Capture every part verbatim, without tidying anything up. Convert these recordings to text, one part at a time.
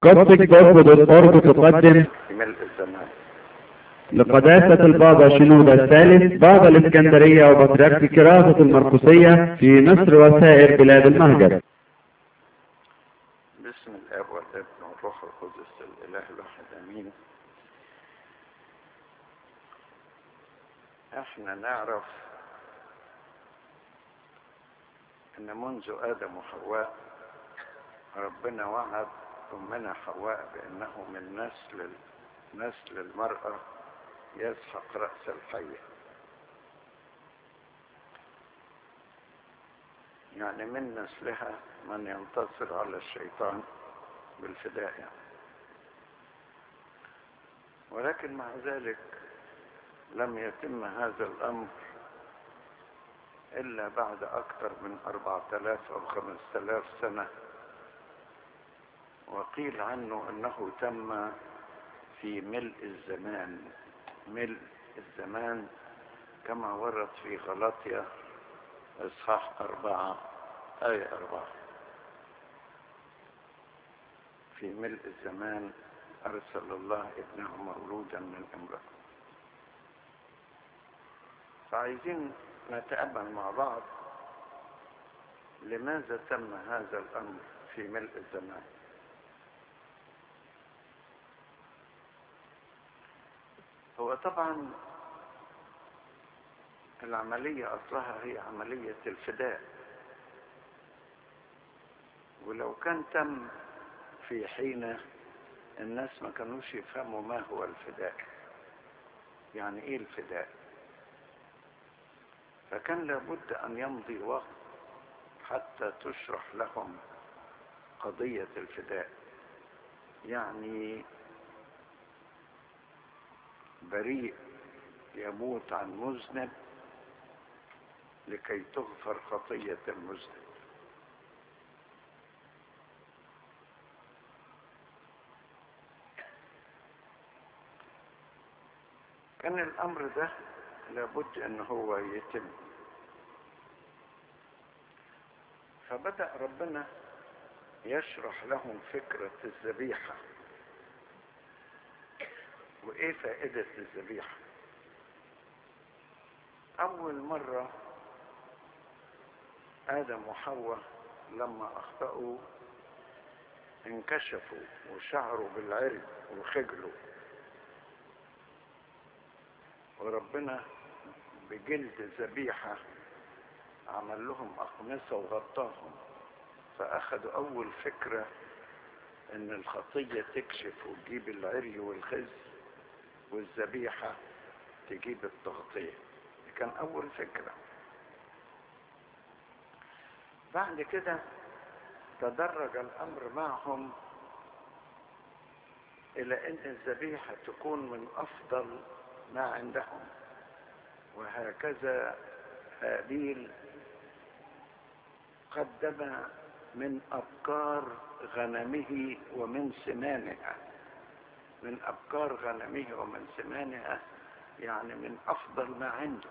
قصة جوب دوت أورج تقدم ملء الزمان. لقداسة البابا شنودة الثالث بابا الإسكندرية وبطريرك كراسة المرقسية في مصر وسائر بلاد المهجر. باسم الاب والابن والروح القدس الاله الواحد امين. احنا نعرف ان منذ ادم وحواء ربنا وعد امنا حواء بانه من نسل نسل المرأة يسحق رأس الحية، يعني من نسلها من ينتصر على الشيطان بالفداء يعني. ولكن مع ذلك لم يتم هذا الأمر إلا بعد أكثر من أربعة آلاف أو خمسة آلاف سنة، وقيل عنه أنه تم في ملء الزمان. ملء الزمان كما ورد في غلاطيا إصحاح أربعة آية أربعة: في ملء الزمان أرسل الله ابنه مولودا من امرأة. فعايزين نتأمل مع بعض لماذا تم هذا الأمر في ملء الزمان. هو طبعا العملية أصلها هي عملية الفداء، ولو كان تم في حين الناس ما كانوش يفهموا ما هو الفداء، يعني ايه الفداء، فكان لابد ان يمضي وقت حتى تشرح لهم قضية الفداء. يعني بريء يموت عن مذنب لكي تغفر خطية المذنب. كان الامر ده لابد ان هو يتم، فبدأ ربنا يشرح لهم فكرة الذبيحة وايه فائدة الذبيحة. اول مرة ادم وحواء لما اخطأوا انكشفوا وشعروا بالعري وخجلوا، وربنا بجلد ذبيحة عمل لهم أقمصة وغطاهم، فأخذوا أول فكرة إن الخطية تكشف وتجيب العري والخزي، والذبيحة تجيب التغطية. دي كان أول فكرة. بعد كده تدرج الأمر معهم إلى أن الذبيحة تكون من أفضل ما عندهم، وهكذا هابيل قدم من أبكار غنمه ومن سمانها، من أبكار غنمه ومن سمانها، يعني من أفضل ما عنده.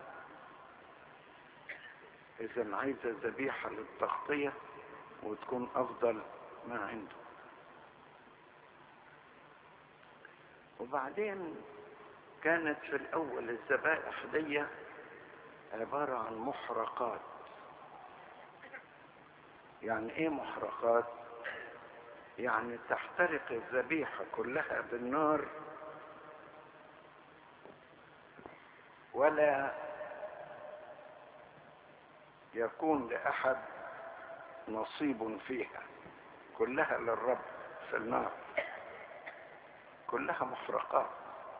إذا عايزة ذبيحة للتغطية وتكون أفضل ما عنده. وبعدين كانت في الأول الذبائح دي عبارة عن محرقات. يعني ايه محرقات؟ يعني تحترق الذبيحة كلها بالنار ولا يكون لأحد نصيب فيها، كلها للرب في النار، كلها محرقات.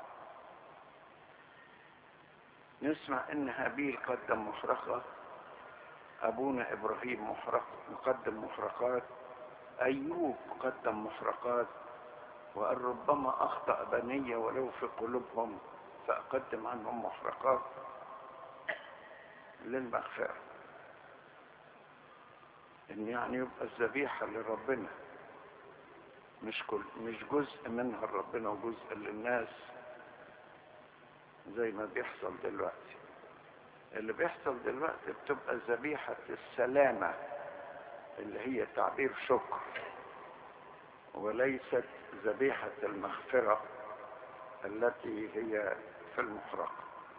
نسمع ان هابيل قدم محرقة، ابونا ابراهيم محرق مقدم محرقات، ايوب قدم محرقات، وقال ربما اخطأ بني ولو في قلوبهم فاقدم عنهم محرقات للمغفرة. ان يعني يبقى الذبيحة لربنا، مش كل مش جزء منها لربنا وجزء للناس زي ما بيحصل دلوقتي. اللي بيحصل دلوقتي بتبقى ذبيحة السلامة اللي هي تعبير شكر، وليست ذبيحة المغفرة التي هي في المحرقة.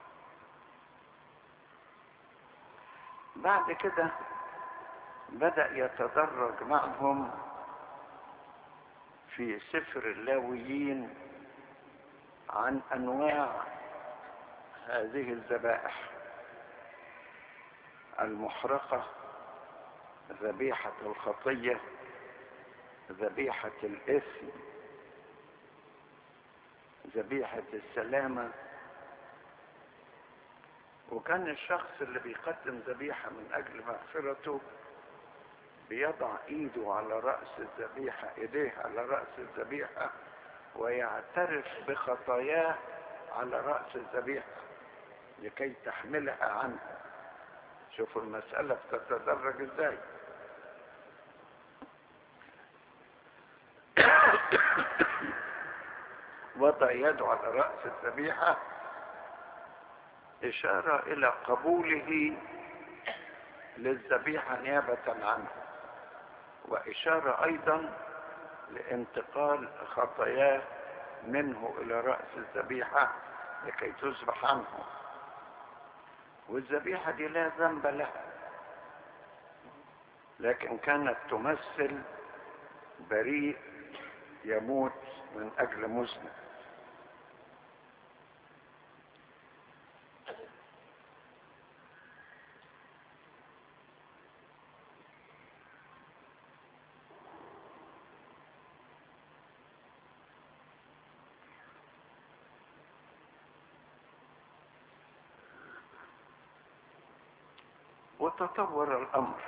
بعد كده بدأ يتدرج معهم في سفر اللاويين عن أنواع هذه الذبائح: المحرقة، ذبيحة الخطية، ذبيحة الإثم، ذبيحة السلامة. وكان الشخص اللي بيقدم ذبيحة من أجل مغفرته بيضع إيده على رأس الذبيحة، إيديه على رأس الذبيحة، ويعترف بخطاياه على رأس الذبيحة لكي تحملها عنه. شوفوا المسألة بتتدرج ازاي. وضع يده على رأس الذبيحة إشارة إلى قبوله للذبيحة نيابة عنه، وإشارة أيضا لانتقال خطاياه منه إلى رأس الذبيحة لكي تصبح عنه. والذبيحة دي لا ذنب لها، لكن كانت تمثل بريء يموت من أجل مذنب. وتطور الأمر.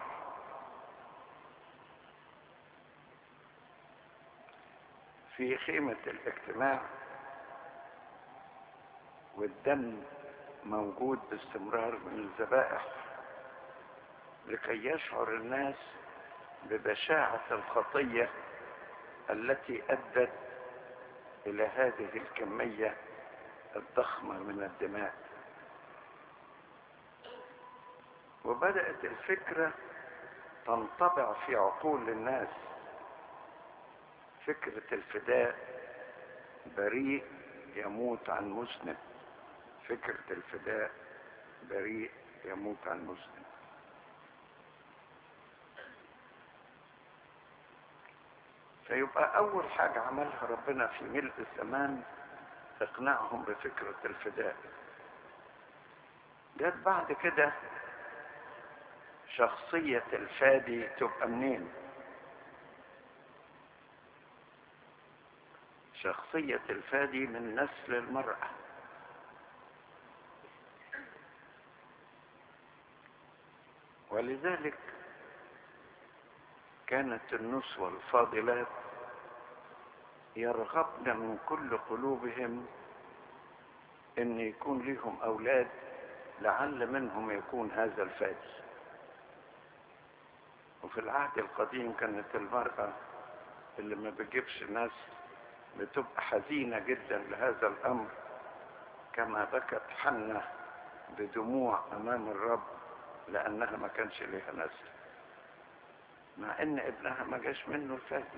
في خيمة الاجتماع والدم موجود باستمرار من الذبائح لكي يشعر الناس ببشاعة الخطية التي أدت إلى هذه الكمية الضخمة من الدماء. وبدأت الفكرة تنطبع في عقول الناس، فكرة الفداء، بريء يموت عن مذنب. فكرة الفداء، بريء يموت عن مذنب. فيبقى أول حاجة عملها ربنا في ملء الزمان اقنعهم بفكرة الفداء. جت بعد كده شخصية الفادي تبقى منين؟ شخصية الفادي من نسل المرأة. ولذلك كانت النسوة الفاضلات يرغبن من كل قلوبهم ان يكون لهم اولاد لعل منهم يكون هذا الفادي. وفي العهد القديم كانت المرأة اللي ما بتجيبش ناس بتبقى حزينة جدا لهذا الامر، كما بكت حنة بدموع امام الرب لانها ما كانش لها نسل، مع ان ابنها ما جاش منه الفادي.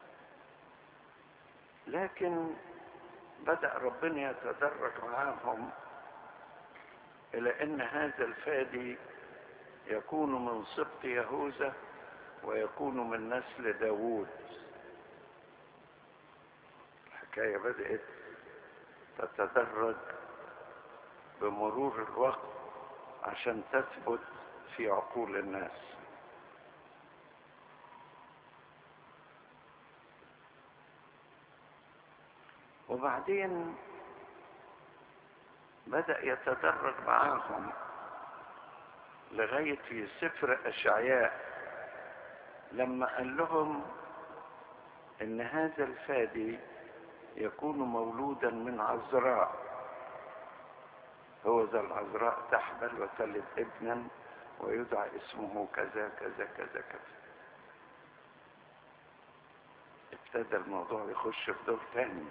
لكن بدأ ربنا يتدرج معاهم الى ان هذا الفادي يكون من سبط يهوذا ويكون من نسل داوود. الحكاية بدأت تتدرج بمرور الوقت عشان تثبت في عقول الناس. وبعدين بدأ يتدرج معاهم لغاية في سفر أشعياء لما قال لهم إن هذا الفادي يكون مولودا من عذراء، هو ذا العذراء تحبل وتلد ابنا ويدعى اسمه كذا كذا كذا كذا. ابتدى الموضوع يخش في دور تاني.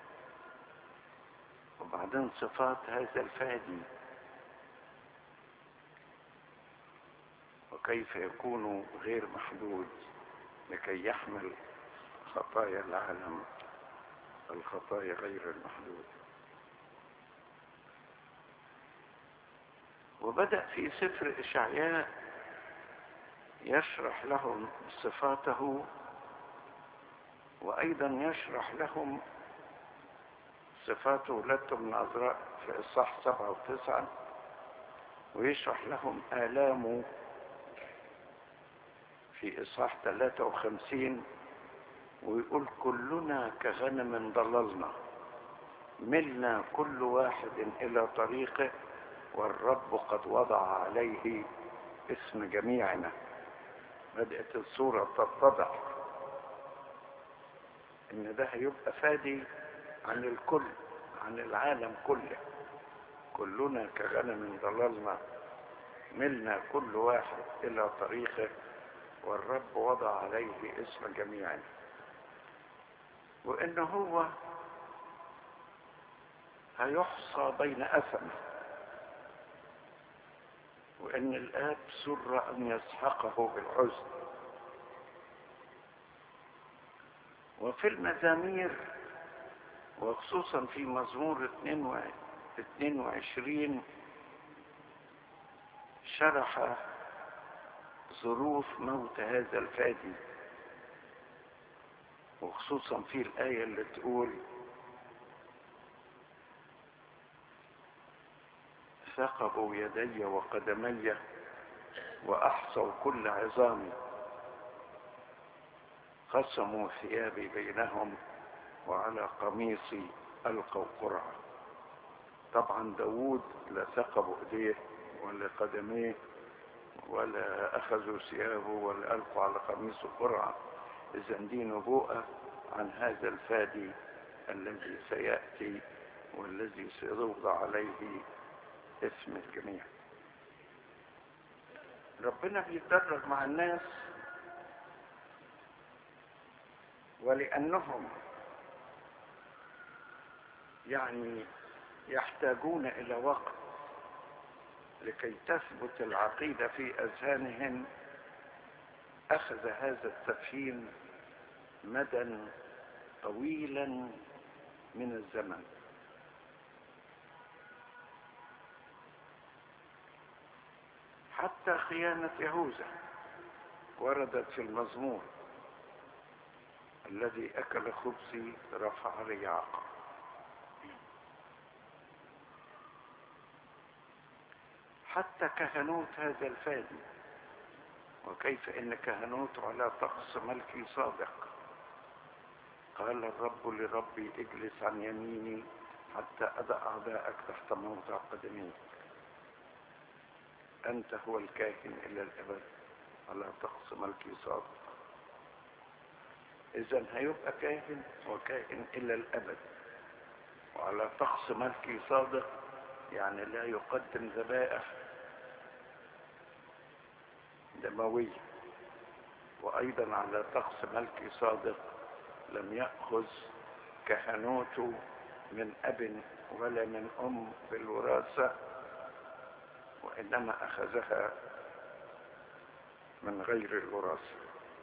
وبعدين صفات هذا الفادي وكيف يكون غير محدود لكي يحمل خطايا العالم، الخطايا غير المحدودة. وبدأ في سفر إشعياء يشرح لهم صفاته، وأيضا يشرح لهم صفات ولادتهم العذراء في إصحاح سبعة وتسعة، ويشرح لهم آلامه في إصحاح ثلاثة وخمسين، ويقول كلنا كغنم ضللنا، ملنا كل واحد إلى طريقه، والرب قد وضع عليه اسم جميعنا. بدأت الصورة تتضح إن ده هيبقى فادي عن الكل، عن العالم كله. كلنا كغنم ضللنا، ملنا كل واحد إلى طريقه، والرب وضع عليه اسم جميعنا. وإن هو هيحصى بين أثمه، وإن الآب سر أن يسحقه بالحزن. وفي المزامير، وخصوصا في مزمور اثنين وعشرين، شرح ظروف موت هذا الفادي، وخصوصا في الآية اللي تقول ثقبوا يدي وقدمي وأحصوا كل عظامي، قسموا ثيابي بينهم وعلى قميصي ألقوا قرعة. طبعا داود لا ثقبوا ايديه ولا قدميه ولا أخذوا ثيابه ولا ألقوا على قميصه قرعة. إذا دي نبوءة عن هذا الفادي الذي سيأتي والذي سيوضع عليه اسم الجميع. ربنا بيتدرج مع الناس، ولأنهم يعني يحتاجون إلى وقت لكي تثبت العقيدة في أذهانهم، أخذ هذا التفهيم مدى طويلا من الزمن. حتى خيانة يهوذا وردت في المزمور الذي أكل خبزي رفع لي عقب. حتى كهنوت هذا الفادي، وكيف إن كهنوته على طقس ملكي صادق. قال الرب لربي اجلس عن يميني حتى أضع أعداءك تحت موضع قدميك. أنت هو الكاهن إلى الأبد على طقس ملكي صادق. إذن هيبقى كاهن وكاهن إلى الأبد وعلى طقس ملكي صادق، يعني لا يقدم ذبائح دموية. وأيضا على طقس ملكي صادق لم يأخذ كهنوته من أب ولا من أم بالوراثة، وإنما أخذها من غير الوراثة.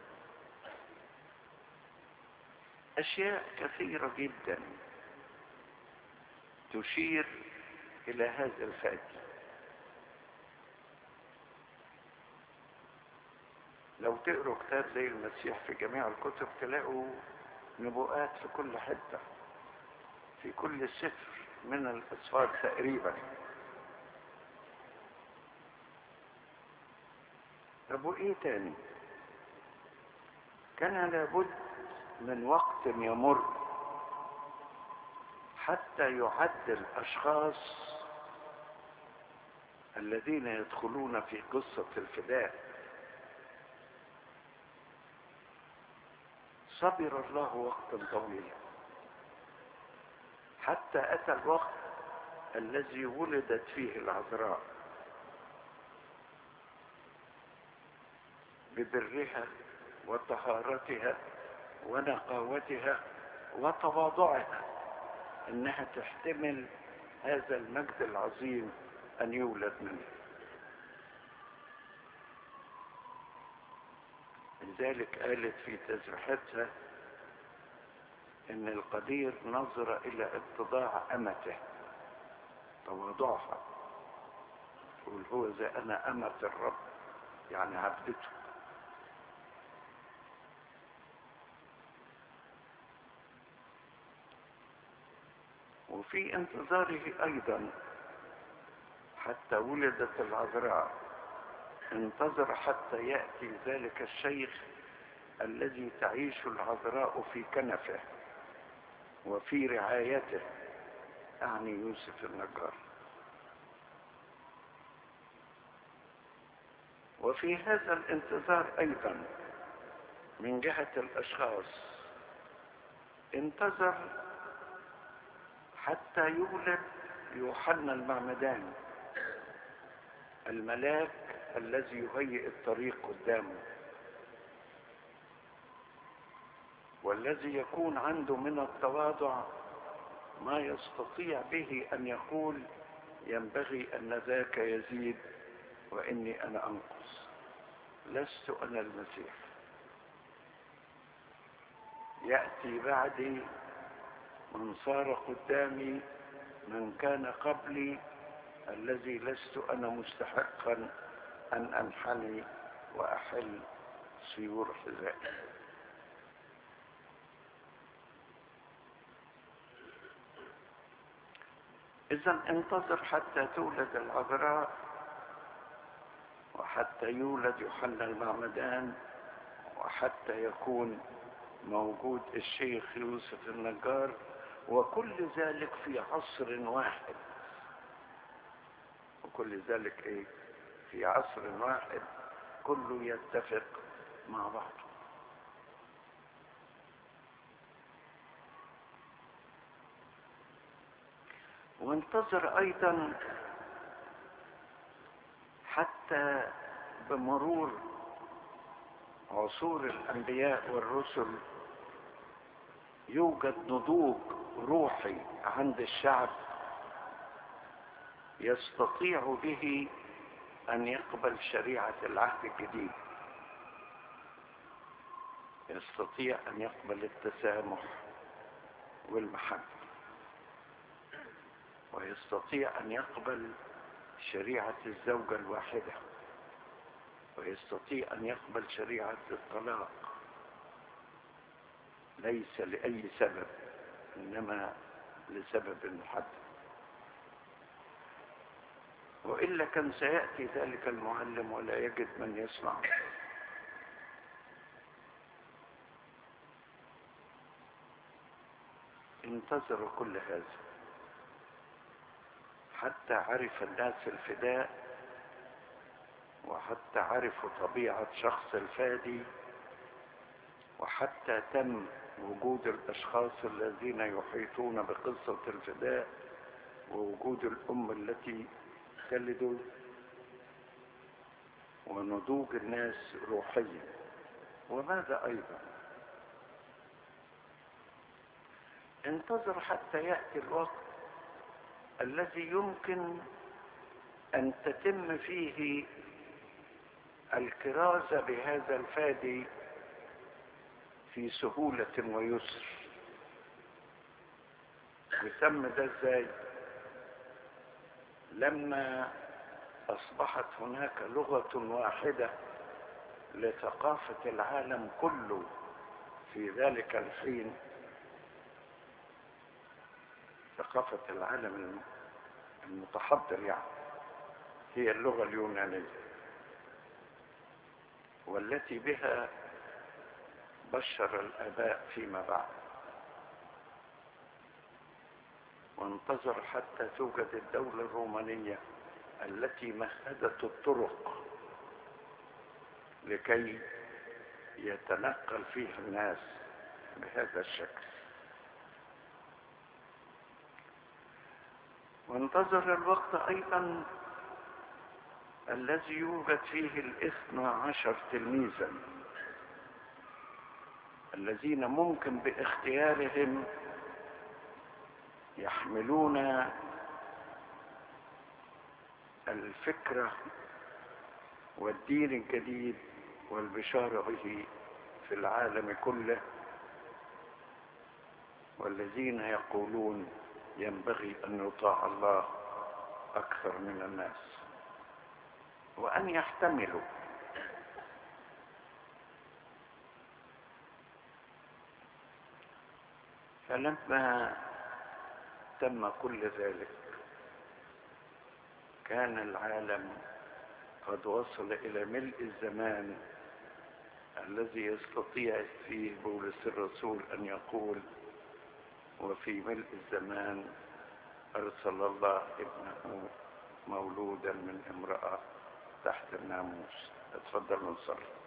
أشياء كثيرة جدا تشير إلى هذا الفادي. لو تقروا كتاب زي المسيح في جميع الكتب تلاقوا نبوءات في كل حتة، في كل سفر من الأسفار تقريبا. طب وإيه تاني؟ كان لابد من وقت يمر حتى يعد الأشخاص الذين يدخلون في قصة الفداء. صبر الله وقتا طويلا حتى أتى الوقت الذي ولدت فيه العذراء ببرها وطهارتها ونقاوتها وتواضعها، انها تحتمل هذا المجد العظيم ان يولد منه. لذلك قالت في تسبيحتها ان القدير نظر الى اتضاع امته، تواضعها، يقول هو زي انا امة الرب، يعني عبدته. وفي انتظاره ايضا حتى ولدت العذراء، انتظر حتى يأتي ذلك الشيخ الذي تعيش العذراء في كنفه وفي رعايته، أعني يوسف النجار. وفي هذا الانتظار أيضا من جهة الأشخاص انتظر حتى يولد يوحنا المعمدان، الملاك الذي يهيئ الطريق قدامه، والذي يكون عنده من التواضع ما يستطيع به أن يقول ينبغي أن ذاك يزيد وإني أنا أنقص، لست أنا المسيح، يأتي بعدي من صار قدامي من كان قبلي، الذي لست أنا مستحقا أن أنحني وأحل سيور حذائي. إذن انتظر حتى تولد العذراء، وحتى يولد يوحنا المعمدان، وحتى يكون موجود الشيخ يوسف النجار، وكل ذلك في عصر واحد. وكل ذلك ايه؟ في عصر واحد، كله يتفق مع بعض. وانتظر ايضا حتى بمرور عصور الانبياء والرسل يوجد نضوج روحي عند الشعب يستطيع به ان يقبل شريعة العهد الجديد، يستطيع ان يقبل التسامح والمحبة، ويستطيع ان يقبل شريعة الزوجة الواحدة، ويستطيع ان يقبل شريعة الطلاق، ليس لأي سبب إنما لسبب محدد. وإلا كان سيأتي ذلك المعلم ولا يجد من يسمع. انتظروا كل هذا حتى عرف الناس الفداء، وحتى عرفوا طبيعة شخص الفادي، وحتى تم وجود الأشخاص الذين يحيطون بقصة الفداء، ووجود الأم التي تلد، ونضوج الناس روحيا. وماذا أيضا؟ انتظر حتى يأتي الوقت الذي يمكن أن تتم فيه الكرازة بهذا الفادي في سهولة ويسر. وتم ده ازاي؟ لما أصبحت هناك لغة واحدة لثقافة العالم كله في ذلك الحين، ثقافة العالم المتحضر يعني، هي اللغة اليونانية، والتي بها بشر الآباء فيما بعد. وانتظر حتى توجد الدولة الرومانية التي مهدت الطرق لكي يتنقل فيها الناس بهذا الشكل. وانتظر الوقت أيضا الذي يوجد فيه الاثنى عشر تلميذا الذين ممكن باختيارهم يحملون الفكرة والدين الجديد والبشارة به في العالم كله، والذين يقولون ينبغي أن يطاع الله أكثر من الناس، وأن يحتملوا. فلما تم كل ذلك كان العالم قد وصل إلى ملء الزمان الذي يستطيع فيه بولس الرسول أن يقول: وفي ملء الزمان أرسل الله ابنه مولودا من امرأة تحت الناموس. اتفضلوا نصلي.